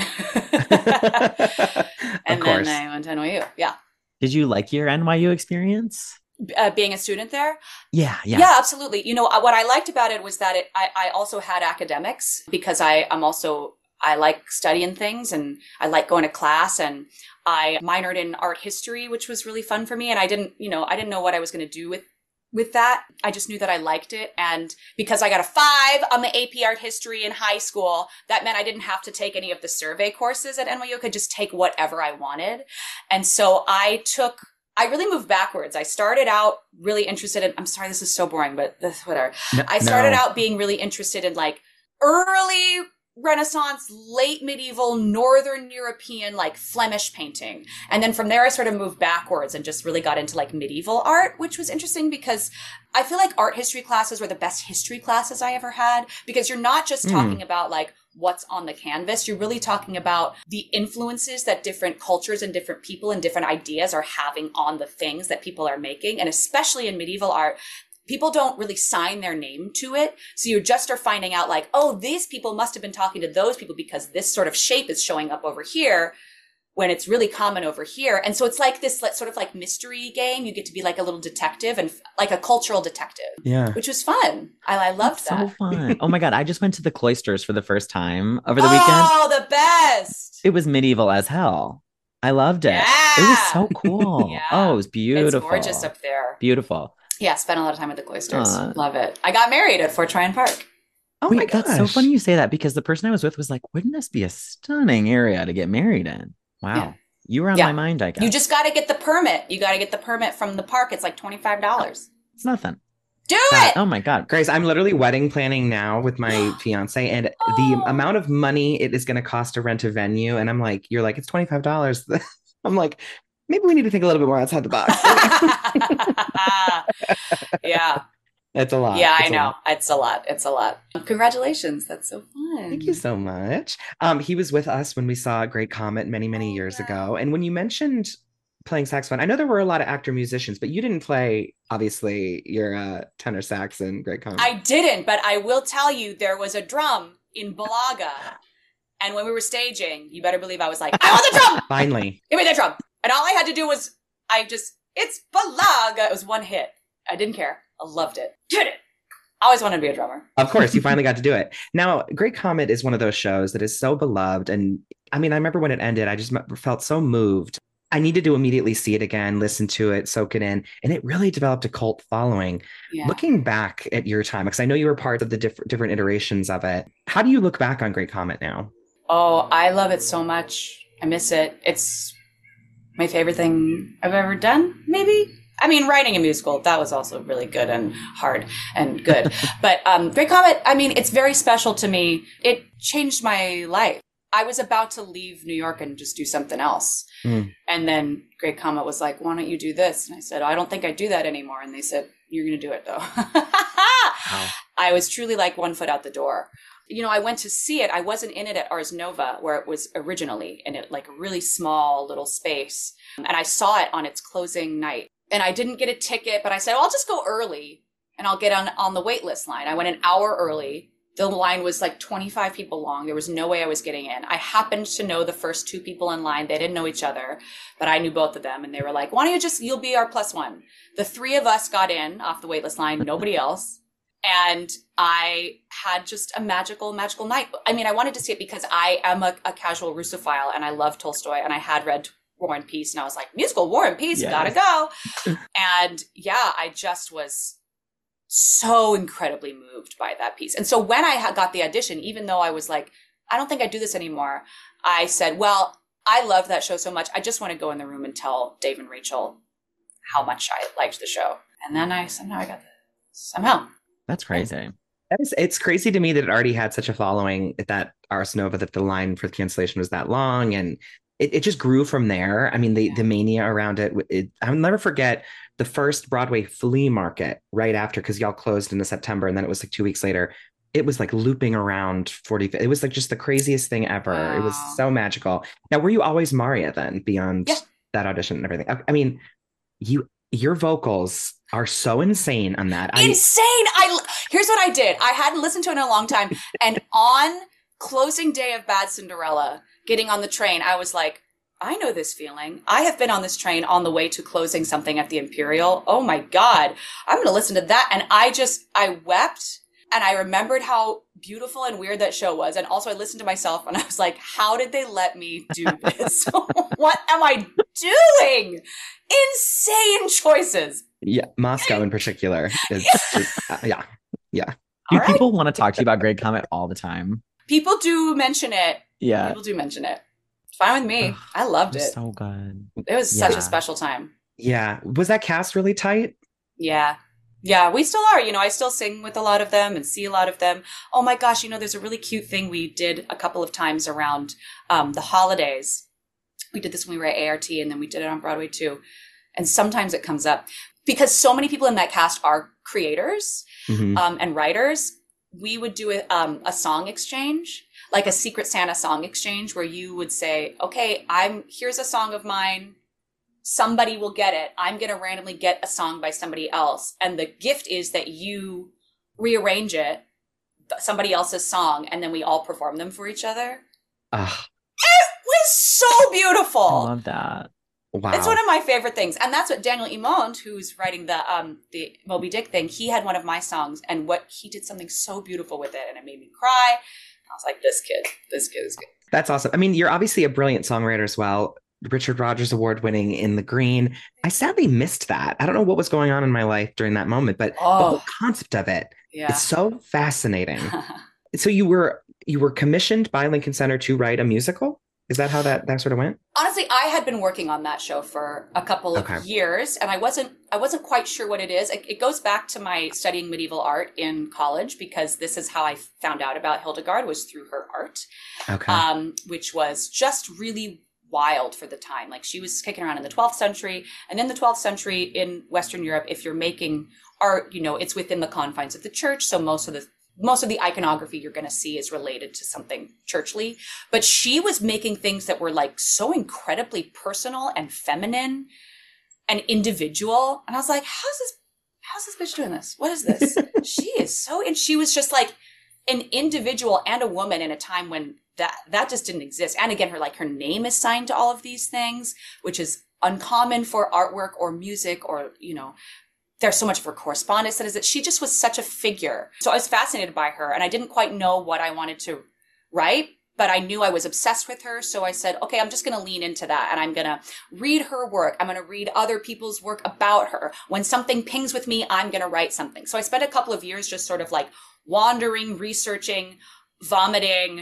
And then I went to NYU. Yeah. Did you like your NYU experience? Being a student there? Yeah, absolutely. What I liked about it was that I also had academics because I like studying things and I like going to class, and I minored in art history, which was really fun for me. And I didn't know what I was going to do with that. I just knew that I liked it. And because I got a 5 on the AP art history in high school, that meant I didn't have to take any of the survey courses at NYU. I could just take whatever I wanted. And so I really moved backwards. I started out really interested in, I'm sorry, this is so boring, but whatever. I started out being really interested in like early Renaissance, late medieval, Northern European, like Flemish painting. And then from there, I sort of moved backwards and just really got into like medieval art, which was interesting because I feel like art history classes were the best history classes I ever had, because you're not just talking about like what's on the canvas. You're really talking about the influences that different cultures and different people and different ideas are having on the things that people are making. And especially in medieval art, people don't really sign their name to it. So you just are finding out like, oh, these people must have been talking to those people because this sort of shape is showing up over here when it's really common over here. And so it's like this sort of like mystery game. You get to be like a little detective and like a cultural detective, which was fun. I loved that. So fun. Oh my God. I just went to the cloisters for the first time over the weekend. Oh, the best. It was medieval as hell. I loved it. Yeah. It was so cool. Yeah. Oh, it was beautiful. It's gorgeous up there. Beautiful. Yeah, spent a lot of time at the cloisters. Love it. I got married at Fort Tryon Park. Oh my Wait, gosh. that's so funny you say that because the person I was with was like, wouldn't this be a stunning area to get married in? Wow. Yeah. You were on my mind, I guess. You just got to get the permit. You got to get the permit from the park. It's like $25. It's nothing. Do it. Oh my God. Grace, I'm literally wedding planning now with my fiance, and the amount of money it is going to cost to rent a venue. And I'm like, you're like, it's $25. I'm like, maybe we need to think a little bit more outside the box. Yeah. It's a lot. Yeah, I know. It's a lot. It's a lot. Congratulations. That's so fun. Thank you so much. He was with us when we saw Great Comet many, many years ago. And when you mentioned playing saxophone, I know there were a lot of actor musicians, but you didn't play, obviously, your tenor sax in Great Comet. I didn't, but I will tell you there was a drum in Balaga. And when we were staging, you better believe I was like, I want the drum! Finally. Give me the drum. And all I had to do was, it's Balaga. It was one hit. I didn't care. I loved it. Did it. I always wanted to be a drummer. Of course, you finally got to do it. Now, Great Comet is one of those shows that is so beloved. And I mean, I remember when it ended, I just felt so moved. I needed to immediately see it again, listen to it, soak it in. And it really developed a cult following. Yeah. Looking back at your time, because I know you were part of the different iterations of it. How do you look back on Great Comet now? Oh, I love it so much. I miss it. It's my favorite thing I've ever done, maybe. I mean, writing a musical, that was also really good and hard and good. But Great Comet, I mean, it's very special to me. It changed my life. I was about to leave New York and just do something else. And then Great Comet was like, why don't you do this? And I said, I don't think I do that anymore. And they said, you're going to do it, though. Wow. I was truly like one foot out the door. You know, I went to see it. I wasn't in it at Ars Nova, where it was originally in it, like a really small little space. And I saw it on its closing night. And I didn't get a ticket, but I said, I'll just go early and I'll get on the wait list line. I went an hour early. The line was like 25 people long. There was no way I was getting in. I happened to know the first two people in line. They didn't know each other, but I knew both of them. And they were like, why don't you'll be our +1. The three of us got in off the wait list line, nobody else. And I had just a magical night. I mean, I wanted to see it because I am a casual Russophile and I love Tolstoy and I had read War and Peace. And I was like, musical War and Peace, Yes. Gotta go. And yeah, I just was so incredibly moved by that piece. And so when I got the audition, even though I was like, I don't think I do this anymore, I said, well, I love that show so much. I just want to go in the room and tell Dave and Rachel how much I liked the show. And then I got this. Somehow. That's crazy. It's crazy to me that it already had such a following at that Ars Nova, that the line for the cancellation was that long. And it just grew from there. I mean, the mania around it, I'll never forget the first Broadway flea market right after, because y'all closed in September. And then it was like 2 weeks later. It was like looping around 40. It was like just the craziest thing ever. Wow. It was so magical. Now, were you always Maria then beyond that audition and everything? I mean, your vocals are so insane on that. Insane. Here's what I did. I hadn't listened to it in a long time. And on closing day of Bad Cinderella, getting on the train, I was like, I know this feeling. I have been on this train on the way to closing something at the Imperial. Oh my God. I'm going to listen to that. And I wept. And I remembered how beautiful and weird that show was. And also I listened to myself and I was like, how did they let me do this? What am I doing? Insane choices. Yeah. Moscow in particular. Is yeah. Do people want to talk to you about Great Comet all the time? People do mention it. Yeah. People do mention it. It's fine with me. I loved it. So good. It was such a special time. Yeah. Was that cast really tight? Yeah. Yeah, we still are. You know, I still sing with a lot of them and see a lot of them. Oh my gosh, you know, there's a really cute thing we did a couple of times around the holidays. We did this when we were at ART and then we did it on Broadway too. And sometimes it comes up because so many people in that cast are creators and writers. We would do a song exchange. like a Secret Santa song exchange where you would say, okay, here's a song of mine. Somebody will get it. I'm going to randomly get a song by somebody else. And the gift is that you rearrange it, somebody else's song, and then we all perform them for each other. Ugh. It was so beautiful. I love that. Wow. It's one of my favorite things. And that's what Daniel Imond, who's writing the Moby Dick thing, he had one of my songs, and he did something so beautiful with it, and it made me cry. I was like, this kid is good. That's awesome. I mean, you're obviously a brilliant songwriter as well. Richard Rodgers Award winning In the Green. I sadly missed that. I don't know what was going on in my life during that moment, but the whole concept of it is so fascinating. So you were commissioned by Lincoln Center to write a musical? Is that how that sort of went? Honestly, I had been working on that show for a couple of years, and I wasn't quite sure what it is. It goes back to my studying medieval art in college, because this is how I found out about Hildegard, was through her art, which was just really wild for the time. Like, she was kicking around in the 12th century, and in the 12th century in Western Europe, if you're making art, it's within the confines of the church. So most of the iconography you're going to see is related to something churchly. But she was making things that were like so incredibly personal and feminine and individual. And I was like, how's this bitch doing this? What is this? And she was just like an individual and a woman in a time when that just didn't exist. And again, her name is signed to all of these things, which is uncommon for artwork or music, or, there's so much of her correspondence that she just was such a figure. So I was fascinated by her, and I didn't quite know what I wanted to write, but I knew I was obsessed with her. So I said, okay, I'm just going to lean into that, and I'm going to read her work. I'm going to read other people's work about her. When something pings with me, I'm going to write something. So I spent a couple of years just sort of like wandering, researching, vomiting,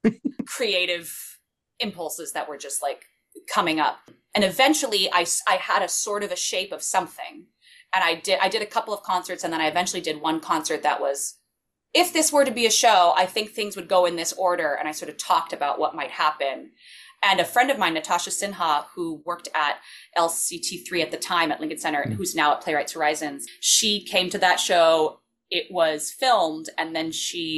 creative impulses that were just like coming up. And eventually I had a sort of a shape of something. And I did a couple of concerts, and then I eventually did one concert that was, if this were to be a show, I think things would go in this order. And I sort of talked about what might happen. And a friend of mine, Natasha Sinha, who worked at LCT3 at the time at Lincoln Center, who's now at Playwrights Horizons, she came to that show. It was filmed. And then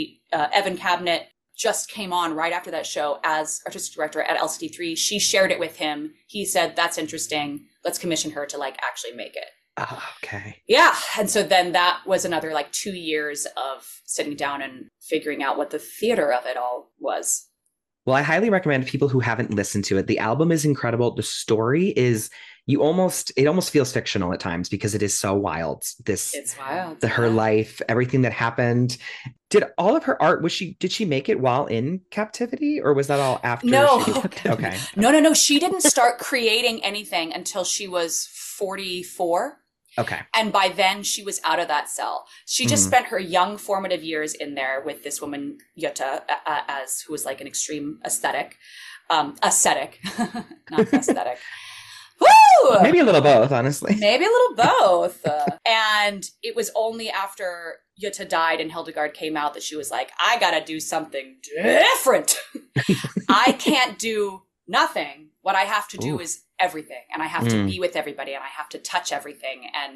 Evan Cabinet just came on right after that show as artistic director at LCT3. She shared it with him. He said, that's interesting. Let's commission her to actually make it. Oh, okay. Yeah. And so then that was another 2 years of sitting down and figuring out what the theater of it all was. Well, I highly recommend people who haven't listened to it. The album is incredible. The story is, it almost feels fictional at times, because it is so wild. It's wild. Her life, everything that happened. Did all of her art, did she make it while in captivity, or was that all after? No. Okay. No. She didn't start creating anything until she was 44. Okay. And by then she was out of that cell. She just spent her young formative years in there with this woman, Jutta, who was an extreme ascetic, not aesthetic. Woo! Maybe a little both, honestly. Maybe a little both. And it was only after Jutta died and Hildegard came out that she was like, I gotta do something different. I can't do nothing. What I have to do is everything, and I have to be with everybody, and I have to touch everything and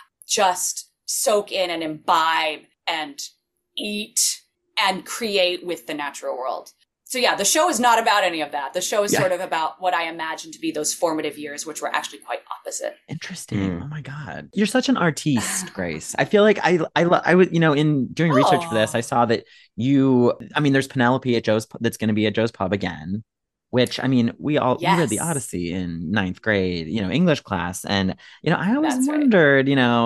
just soak in and imbibe and eat and create with the natural world. So yeah, the show is not about any of that. The show is sort of about what I imagine to be those formative years, which were actually quite opposite. Interesting. Oh my God. You're such an artiste, Grace. I feel like I would, in doing research for this, I saw that there's Penelope at Joe's, that's going to be at Joe's Pub again. Which, we read the Odyssey in 9th grade, English class. And, I always wondered,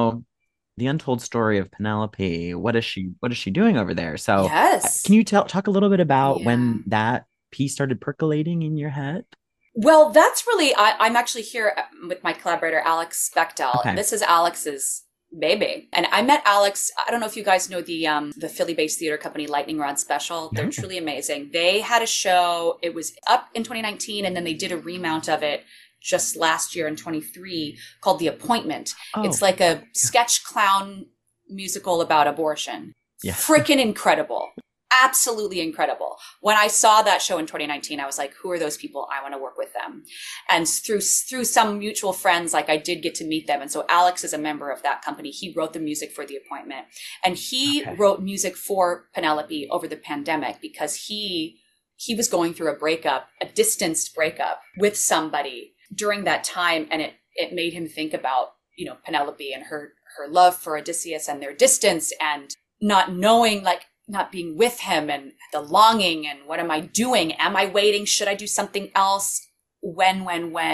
the untold story of Penelope. What is she doing over there? So can you talk a little bit about when that piece started percolating in your head? Well, that's really, I'm actually here with my collaborator, Alex Bechtel. Okay. And this is Alex's baby. And I met Alex. I don't know if you guys know the Philly-based theater company Lightning Rod Special. They're truly amazing. They had a show. It was up in 2019, and then they did a remount of it just last year in 23 called The Appointment. It's like a sketch clown musical about abortion. Yeah. Freaking incredible. Absolutely incredible. When I saw that show in 2019, I was like, who are those people? I want to work with them. And through some mutual friends, I did get to meet them. And so Alex is a member of that company. He wrote the music for The Appointment, and he wrote music for Penelope over the pandemic because he he was going through a breakup, a distanced breakup with somebody during that time. And it made him think about, you know, Penelope and her love for Odysseus and their distance and not knowing, like, not being with him and the longing and what am I doing? Am I waiting? Should I do something else? When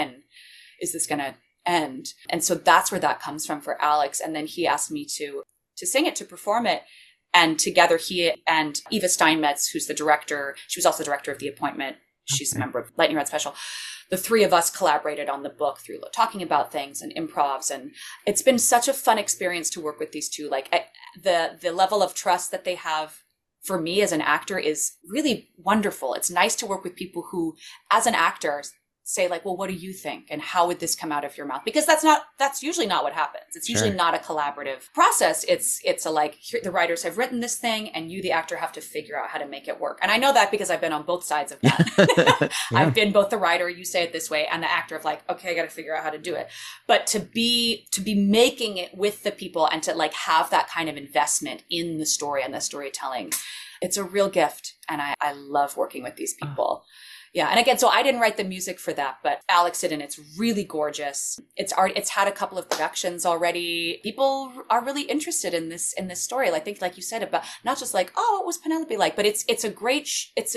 is this going to end? And so that's where that comes from for Alex. And then he asked me to sing it, to perform it. And together he and Eva Steinmetz, who's the director, she was also director of The Appointment. She's a member of Lightning Rod Special. The three of us collaborated on the book through talking about things and improvs. And it's been such a fun experience to work with these two. Like the level of trust that they have for me as an actor is really wonderful. It's nice to work with people who, as an actor, say like, well, what do you think? And how would this come out of your mouth? Because that's usually not what happens. It's usually not a collaborative process. It's a like, here, the writers have written this thing and you, the actor, have to figure out how to make it work. And I know that because I've been on both sides of that. I've been both the writer, you say it this way, and the actor of like, okay, I got to figure out how to do it. But to be making it with the people and to like have that kind of investment in the story and the storytelling, it's a real gift. And I love working with these people. Yeah. And again, so I didn't write the music for that, but Alex did, and it's really gorgeous. It's had a couple of productions already. People are really interested in this story. I think, like you said, about not just like, oh, what was Penelope like, but it's a great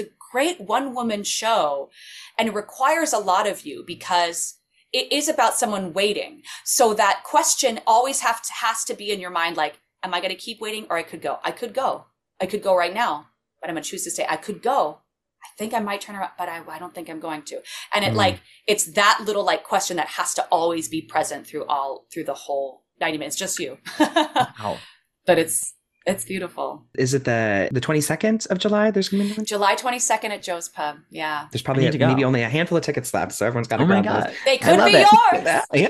one woman show, and it requires a lot of you because it is about someone waiting. So that question always has to be in your mind. Like, am I going to keep waiting, or I could go right now, but I'm going to choose to stay. I could go. I think I might turn around, but I don't think I'm going to. And it's that little like question that has to always be present through the whole 90 minutes, just you. Wow. But it's beautiful. Is it the 22nd of July? There's going to be July 22nd at Joe's Pub. Yeah. There's probably maybe only a handful of tickets left, so everyone's got to grab those. They could be yours.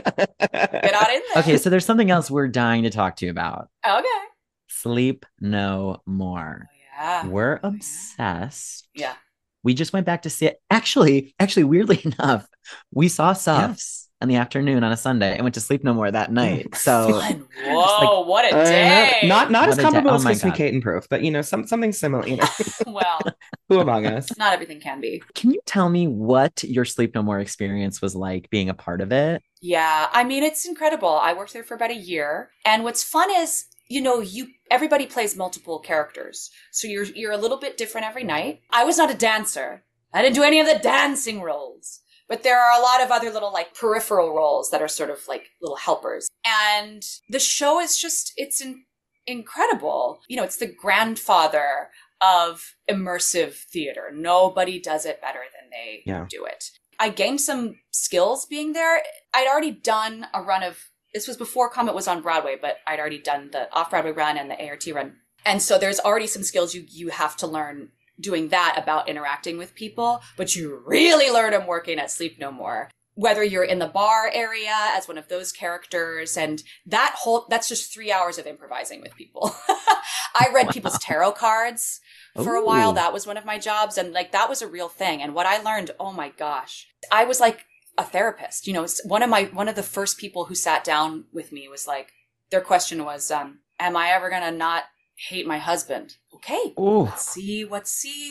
Get on in there. Okay, so there's something else we're dying to talk to you about. Okay. Sleep No More. Yeah. We're obsessed. Yeah. We just went back to see it. Actually, weirdly enough, we saw Suffs in the afternoon on a Sunday and went to Sleep No More that night. So, whoa, what a day! Not as comparable as Kiss Me, God. Kate and Proof, but something similar. You know, well, who among us? Not everything can be. Can you tell me what your Sleep No More experience was like being a part of it? Yeah, I mean, it's incredible. I worked there for about a year, and what's fun is, you know, everybody plays multiple characters. So you're a little bit different every night. I was not a dancer. I didn't do any of the dancing roles. But there are a lot of other little like peripheral roles that are sort of like little helpers. And the show is just, it's incredible. You know, it's the grandfather of immersive theater. Nobody does it better than they do it. I gained some skills being there. I'd already done a run of, this was before Comet was on Broadway, but I'd already done the off-Broadway run and the ART run. And so there's already some skills you have to learn doing that about interacting with people, but you really learn them working at Sleep No More. Whether you're in the bar area as one of those characters, and that's just 3 hours of improvising with people. I read people's tarot cards for a while. That was one of my jobs. And like, that was a real thing. And what I learned, oh my gosh, I was like a therapist. You know, one of the first people who sat down with me was like, their question was, am I ever going to not hate my husband? Okay. Ooh. Let's see. Let's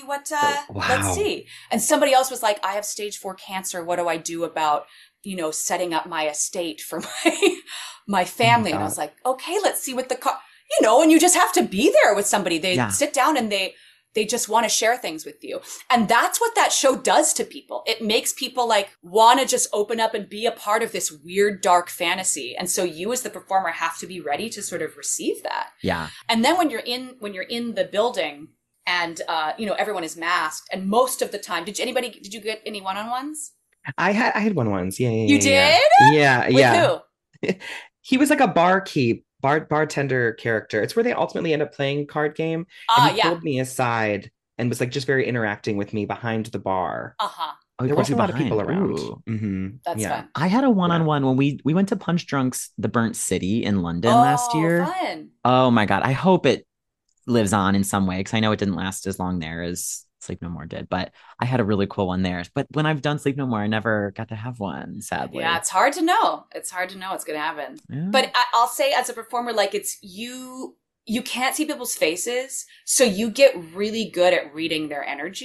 see. And somebody else was like, I have stage 4 cancer. What do I do about, you know, setting up my estate for my family? And I was like, okay, let's see what you know, and you just have to be there with somebody. They sit down and they just want to share things with you. And that's what that show does to people. It makes people like want to just open up and be a part of this weird, dark fantasy. And so you as the performer have to be ready to sort of receive that. Yeah. And then when you're in the building and, you know, everyone is masked, and most of the time, did you get any one-on-ones? I had one-on-ones. Yeah. You did? Yeah. With who? He was like a bartender character. It's where they ultimately end up playing card game. And he pulled me aside and was like just very interacting with me behind the bar. Uh-huh. Oh, there wasn't a lot of people around. Mm-hmm. That's fun. I had a one-on-one when we went to Punch Drunk's The Burnt City in London last year. Fun. Oh my God. I hope it lives on in some way, because I know it didn't last as long there as Sleep No More did, but I had a really cool one there. But when I've done Sleep No More, I never got to have one, sadly. Yeah, it's hard to know. It's hard to know what's going to happen. Yeah. But I'll say, as a performer, like, it's you can't see people's faces, so you get really good at reading their energy.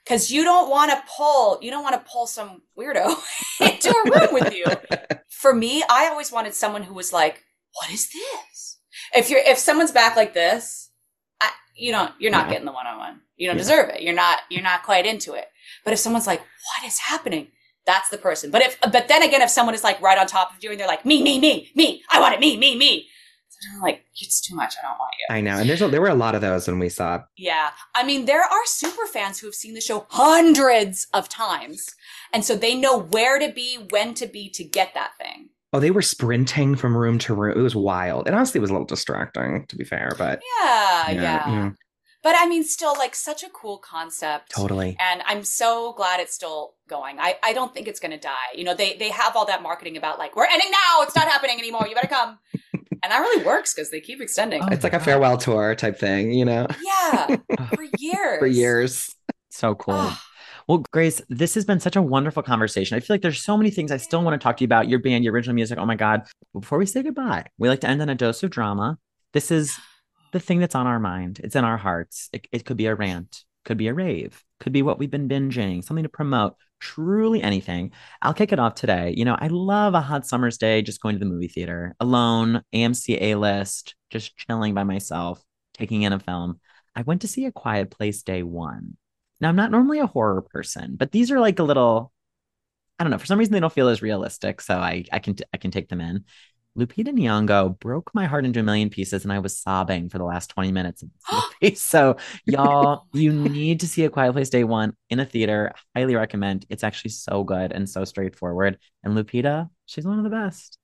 Because you don't want to pull some weirdo into a room with you. For me, I always wanted someone who was like, what is this? If someone's back like this, you're not getting the one-on-one. You don't deserve it. You're not quite into it. But if someone's like, what is happening? That's the person. But then again, if someone is like right on top of you and they're like, me, I want it, me. So I'm like, it's too much. I don't want you. I know. And there were a lot of those when we saw it. Yeah. I mean, there are super fans who have seen the show hundreds of times. And so they know where to be, when to be to get that thing. Oh, they were sprinting from room to room. It was wild. And honestly, it was a little distracting, to be fair. But Yeah. But I mean, still, like, such a cool concept. Totally. And I'm so glad it's still going. I don't think it's going to die. You know, they have all that marketing about, like, we're ending now. It's not happening anymore. You better come. And that really works because they keep extending. It's like a farewell tour type thing, you know? Yeah. For years. For years. So cool. Well, Grace, this has been such a wonderful conversation. I feel like there's so many things I still want to talk to you about. Your band, your original music. Oh my God. Before we say goodbye, we like to end on a dose of drama. This is the thing that's on our mind. It's in our hearts. It could be a rant, could be a rave, could be what we've been binging, something to promote, truly anything. I'll kick it off today. You know, I love a hot summer's day, just going to the movie theater alone, AMC A-list, just chilling by myself, taking in a film. I went to see A Quiet Place day one. Now, I'm not normally a horror person, but these are like a little, I don't know, for some reason they don't feel as realistic, so I can take them in. Lupita Nyong'o broke my heart into a million pieces, and I was sobbing for the last 20 minutes of the movie. So, y'all, you need to see A Quiet Place day one in a theater. Highly recommend. It's actually so good and so straightforward. And Lupita, she's one of the best.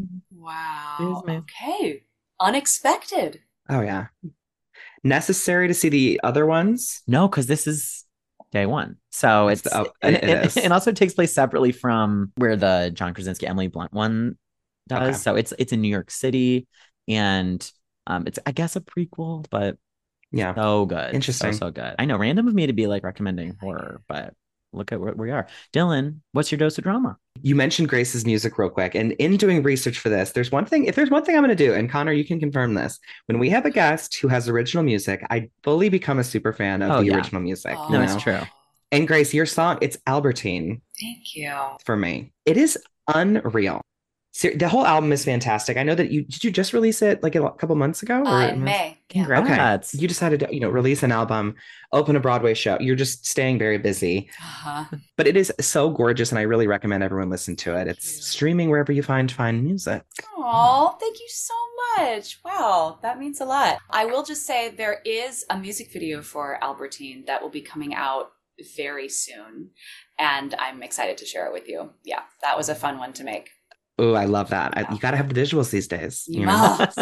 Wow. amazing. Okay. Unexpected. Oh, yeah. Necessary to see the other ones? No, because this is day one. So it is. It also takes place separately from where the John Krasinski, Emily Blunt one does. Okay. So it's in New York City, and it's, I guess, a prequel, but yeah, so good. Interesting. So good. I know, random of me to be like recommending horror, but look at where we are. Dylan, what's your dose of drama? You mentioned Grace's music real quick, and in doing research for this, if there's one thing I'm going to do, and Connor, you can confirm this, when we have a guest who has original music, I fully become a super fan of the original music. No, it's true. And Grace, your song, it's Albertine. Thank you. For me, it is unreal. The whole album is fantastic. I know that did you just release it like a couple months ago? In May. Congrats. Okay. You decided to, release an album, open a Broadway show. You're just staying very busy. But it is so gorgeous, and I really recommend everyone listen to it. It's streaming wherever you find fine music. Oh, thank you so much. Wow, that means a lot. I will just say there is a music video for Albertine that will be coming out very soon, and I'm excited to share it with you. Yeah, that was a fun one to make. Oh, I love that. You got to have the visuals these days. You must.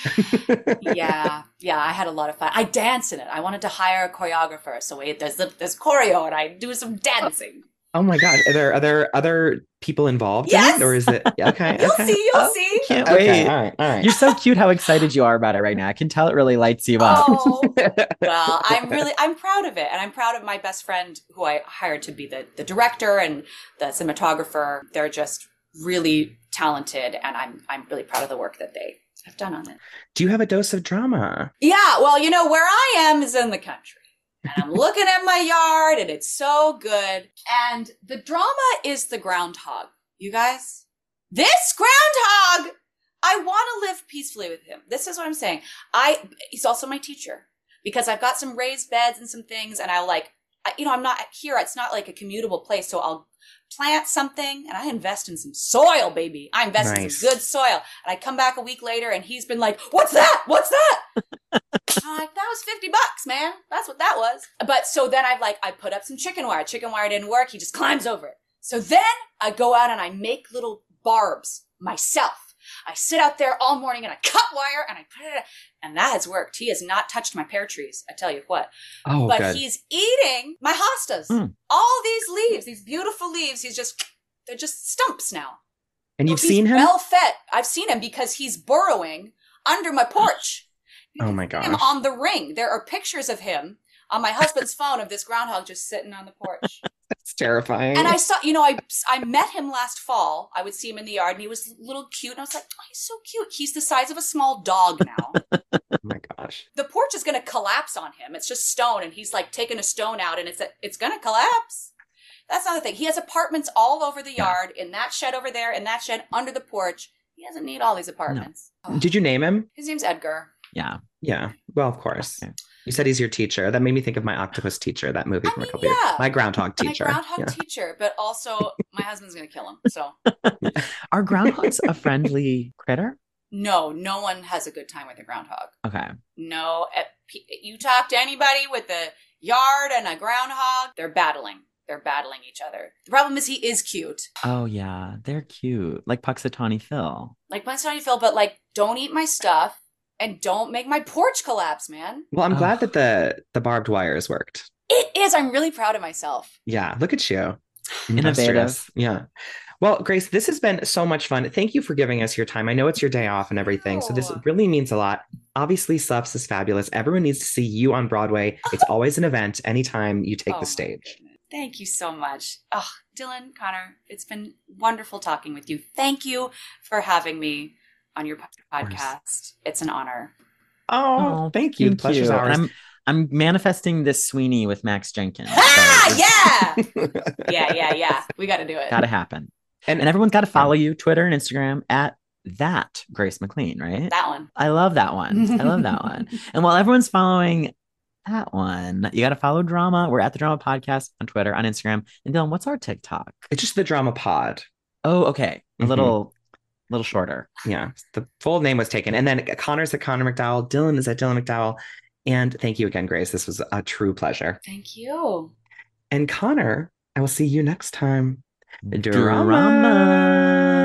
Yeah, I had a lot of fun. I dance in it. I wanted to hire a choreographer, so there's choreo, and I do some dancing. Oh my God. Are there other people involved yes! in it? Or is it? Okay. You'll see. Can't wait. All right. You're so cute how excited you are about it right now. I can tell it really lights you up. Oh, well, I'm proud of it. And I'm proud of my best friend who I hired to be the director and the cinematographer. They're just really talented, and I'm really proud of the work that they have done on it. Do you have a dose of drama? Yeah, well, where I am is in the country. And I'm looking at my yard, and it's so good. And the drama is the groundhog. You guys? This groundhog! I want to live peacefully with him. This is what I'm saying. He's also my teacher, because I've got some raised beds and some things, and I'm not here. It's not like a commutable place, so I'll plant something, and I invest in some soil, baby. I invest in some good soil. And I come back a week later, and he's been like, what's that? I'm like, that was $50, man. That's what that was. But so then I put up some chicken wire. Chicken wire didn't work. He just climbs over it. So then I go out and I make little barbs myself. I sit out there all morning and I cut wire and I put it, and that has worked. He has not touched my pear trees. I tell you what. Oh, but good. He's eating my hostas. All these leaves, these beautiful leaves. They're just stumps now. And you've seen him? Well fed. I've seen him because he's burrowing under my porch. Oh my gosh. Him on the ring. There are pictures of him on my husband's phone of this groundhog just sitting on the porch. That's terrifying. And I saw, I met him last fall. I would see him in the yard, and he was a little cute. And I was like, oh, he's so cute. He's the size of a small dog now. Oh my gosh. The porch is going to collapse on him. It's just stone, and he's like taking a stone out, and it's going to collapse. That's not the thing. He has apartments all over the yard, in that shed over there, in that shed under the porch. He doesn't need all these apartments. No. Did you name him? His name's Edgar. Yeah. Yeah. Well, of course. Okay. You said he's your teacher. That made me think of My Octopus Teacher, that movie from a couple years. My groundhog teacher. My groundhog teacher, but also my husband's going to kill him. So Are groundhogs a friendly critter? no one has a good time with a groundhog. Okay. No, you talk to anybody with a yard and a groundhog, they're battling. They're battling each other. The problem is he is cute. Oh yeah, they're cute. Like Puxatawny Phil. Like Punxsutawney Phil, but like, don't eat my stuff and don't make my porch collapse, man. Well, I'm glad that the barbed wires worked. It is. I'm really proud of myself. Yeah, look at you. Innovative. Industrious. Yeah. Well, Grace, this has been so much fun. Thank you for giving us your time. I know it's your day off and everything, so this really means a lot. Obviously, Sluffs is fabulous. Everyone needs to see you on Broadway. It's always an event anytime you take the stage. Thank you so much. Oh, Dylan, Connor, it's been wonderful talking with you. Thank you for having me on your podcast. It's an honor. Oh, thank you. Pleasure's ours. And I'm manifesting this Sweeney with Max Jenkins. Ah, yeah. Yeah. We got to do it. Gotta happen. And everyone's got to follow you, Twitter and Instagram at that Grace McLean, right? That one. I love that one. And while everyone's following that one, you got to follow Drama. We're at the Drama Podcast on Twitter, on Instagram. And Dylan, what's our TikTok? It's just the Drama Pod. Oh, okay. A little shorter. Yeah. The full name was taken. And then Connor's at Connor McDowell. Dylan is at Dylan McDowell. And thank you again, Grace. This was a true pleasure. Thank you. And Connor, I will see you next time. Drama.